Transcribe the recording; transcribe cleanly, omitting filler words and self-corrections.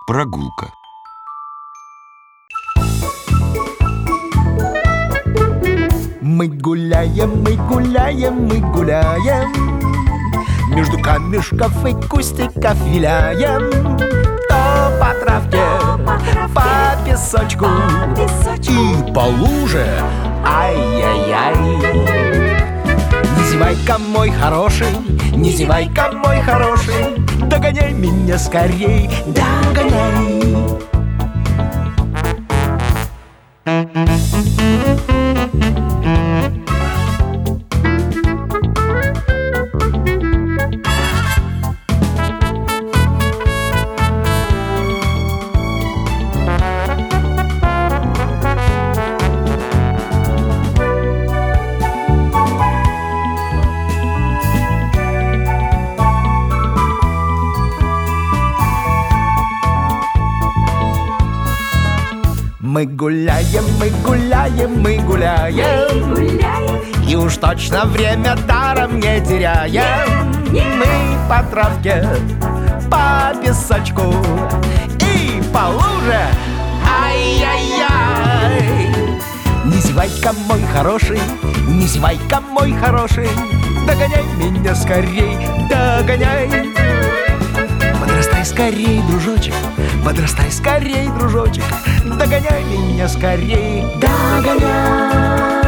Прогулка. Мы гуляем, мы гуляем, мы гуляем, между камешков и кустиков виляем. То по травке, по песочку и по луже. Ай-яй-яй. Не зевай-ка, мой хороший, не зевай-ка, мой хороший, догоняй меня скорей, догоняй. Мы гуляем, мы гуляем, мы гуляем, и уж точно время даром не теряем. Мы по травке, по песочку и по луже. Ай-яй-яй. Не зевай-ка, мой хороший, не зевай-ка, мой хороший, догоняй меня скорей, догоняй. Подрастай скорей, дружочек, подрастай скорей, дружочек, догоняй меня скорей, догоняй.